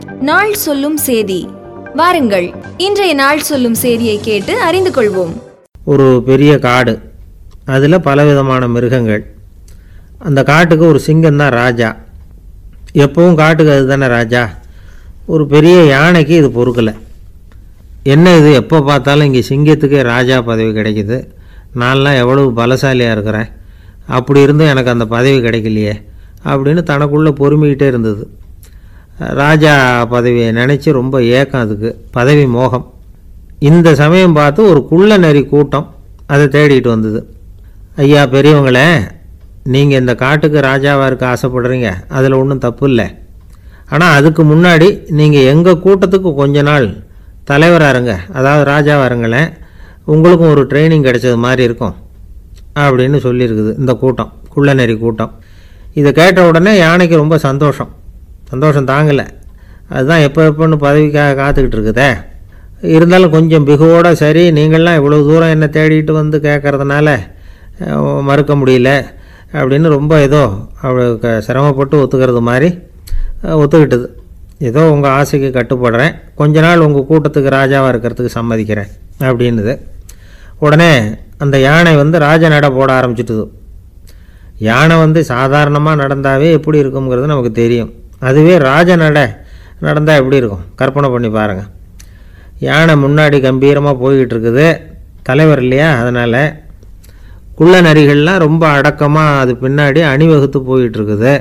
நாள் சொல்லும் சேதி. வாருங்கள், இன்றைய நாள் சொல்லும் சேதியை கேட்டு அறிந்து கொள்வோம். ஒரு பெரிய காடு, அதில் பலவிதமான மிருகங்கள். அந்த காட்டுக்கு ஒரு சிங்கம் தான் ராஜா. எப்பவும் காட்டுக்கு அது தானே ராஜா. ஒரு பெரிய யானைக்கு இது பொறுக்கலை. என்ன இது, எப்போ பார்த்தாலும் இங்கே சிங்கத்துக்கே ராஜா பதவி கிடைக்கிது, நான்லாம் எவ்வளவு பலசாலியாக இருக்கிறேன், அப்படி இருந்தும் எனக்கு அந்த பதவி கிடைக்கலையே அப்படின்னு தனக்குள்ளே பொறுமிக்கிட்டே இருந்தது. ராஜா பதவியை நினச்சி ரொம்ப ஏக்கம், அதுக்கு பதவி மோகம். இந்த சமயம் பார்த்து ஒரு குள்ள நரி கூட்டம் அதை தேடிட்டு வந்தது. ஐயா பெரியவங்களே, நீங்கள் இந்த காட்டுக்கு ராஜாவாக இருக்க ஆசைப்படுறீங்க, அதில் ஒன்றும் தப்பு இல்லை. ஆனால் அதுக்கு முன்னாடி நீங்கள் எங்கள் கூட்டத்துக்கு கொஞ்ச நாள் தலைவராக இருங்க, அதாவது ராஜாவாக இருங்களேன், உங்களுக்கும் ஒரு ட்ரைனிங் கிடைச்சது மாதிரி இருக்கும் அப்படின்னு சொல்லியிருக்குது இந்த கூட்டம், குள்ள நரி கூட்டம். இதை கேட்ட உடனே யானைக்கு ரொம்ப சந்தோஷம் தாங்கலை. அதுதான் எப்போன்னு பதவிக்காக காத்துக்கிட்டு இருக்குதே. இருந்தாலும் கொஞ்சம் பிகுவோட, சரி நீங்கள்லாம் இவ்வளோ தூரம் என்னை தேடிட்டு வந்து கேட்குறதுனால மறுக்க முடியல அப்படின்னு ரொம்ப ஏதோ அவளுக்கு சிரமப்பட்டு ஒத்துக்கிறது மாதிரி ஒத்துக்கிட்டது. ஏதோ உங்கள் ஆசைக்கு கட்டுப்படுறேன், கொஞ்ச நாள் உங்கள் கூட்டத்துக்கு ராஜாவாக இருக்கிறதுக்கு சம்மதிக்கிறேன் அப்படின்னுது. உடனே அந்த யானை ராஜ நட போட ஆரம்பிச்சிட்டுது. யானை சாதாரணமாக நடந்தாவே எப்படி இருக்குங்கிறது நமக்கு தெரியும். அதுவே ராஜ நடந்தால் எப்படி இருக்கும் கற்பனை பண்ணி பாருங்கள். யானை முன்னாடி கம்பீரமாக போய்கிட்டு இருக்குது, தலைவர் இல்லையா, அதனால் குள்ள நரிகள்லாம் ரொம்ப அடக்கமாக அது பின்னாடி அணிவகுத்து போயிட்டுருக்குது.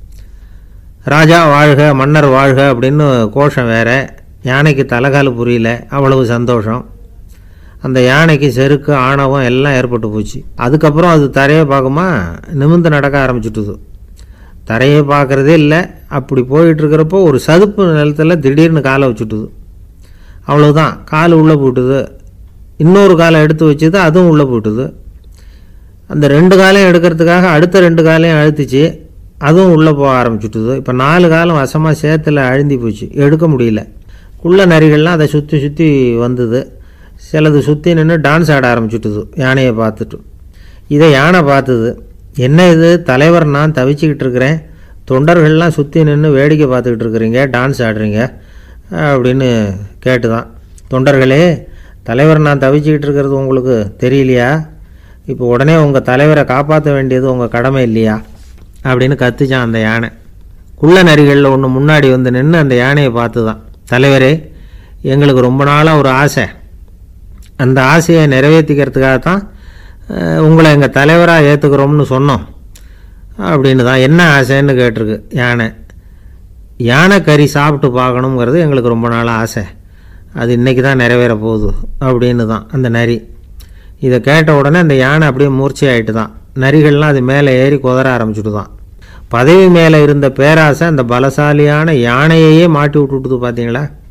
ராஜா வாழ்க, மன்னர் வாழ்க அப்படின்னு கோஷம் வேறு. யானைக்கு தலைகால் புரியல, அவ்வளவு சந்தோஷம். அந்த யானைக்கு செருக்கு ஆணவம் எல்லாம் ஏற்பட்டு போச்சு. அதுக்கப்புறம் அது தரையை பார்க்குமா, நிமிர்ந்து நடக்க ஆரம்பிச்சுட்டுது. தரையை பார்க்குறதே இல்லை. அப்படி போயிட்டுருக்கிறப்போ ஒரு சதுப்பு நிலத்தில் திடீர்னு காலை வச்சுட்டுது. அவ்வளோதான், கால் உள்ளே போட்டுது. இன்னொரு காலை எடுத்து வச்சுது, அதுவும் உள்ளே போட்டுது. அந்த 2 காலையும் எடுக்கிறதுக்காக அடுத்த 2 காலையும் அழுத்திச்சு, அதுவும் உள்ளே போக ஆரம்பிச்சுட்டுது. இப்போ 4 காலம் வசமாக சேத்துல அழுந்தி போச்சு, எடுக்க முடியல. குள்ள நரிகள்லாம் அதை சுற்றி சுற்றி வந்தது. சிலது சுற்றி நின்று டான்ஸ் ஆட ஆரம்பிச்சுட்டுது யானையை பார்த்துட்டு. இதை யானை பார்த்தது. என்ன இது, தலைவர் நான் தவிச்சிக்கிட்டு இருக்கிறேன், தொண்டர்கள்லாம் சுற்றி நின்று வேடிக்கை பார்த்துக்கிட்டு இருக்கிறீங்க, டான்ஸ் ஆடுறீங்க அப்படின்னு கேட்டுதான். தொண்டர்களே, தலைவர் நான் தவிச்சிக்கிட்டு இருக்கிறது உங்களுக்கு தெரியலையா? இப்போ உடனே உங்கள் தலைவரை காப்பாற்ற வேண்டியது உங்கள் கடமை இல்லையா அப்படின்னு கத்துச்சான் அந்த யானை. குள்ள நரிகளில் ஒன்று முன்னாடி நின்று அந்த யானையை பார்த்து தான், தலைவரே எங்களுக்கு ரொம்ப நாளாக ஒரு ஆசை, அந்த ஆசையை நிறைவேற்றிக்கிறதுக்காகத்தான் உங்களை எங்கள் தலைவராக ஏற்றுக்கிறோம்னு சொன்னோம் அப்படின்னு தான். என்ன ஆசைன்னு கேட்டிருக்கு யானை. யானை கறி சாப்பிட்டு பார்க்கணுங்கிறது எங்களுக்கு ரொம்ப நாளாக ஆசை, அது இன்றைக்கி தான் நிறைவேற போகுது அப்படின்னு தான் அந்த நரி. இதை கேட்ட உடனே அந்த யானை அப்படியே மூர்ச்சி ஆகிட்டு தான். நரிகள்லாம் அது மேலே ஏறி குதற ஆரம்பிச்சுட்டு தான். பதவி மேலே இருந்த பேராசை அந்த பலசாலியான யானையையே மாட்டி விட்டுட்டுது பார்த்தீங்களா.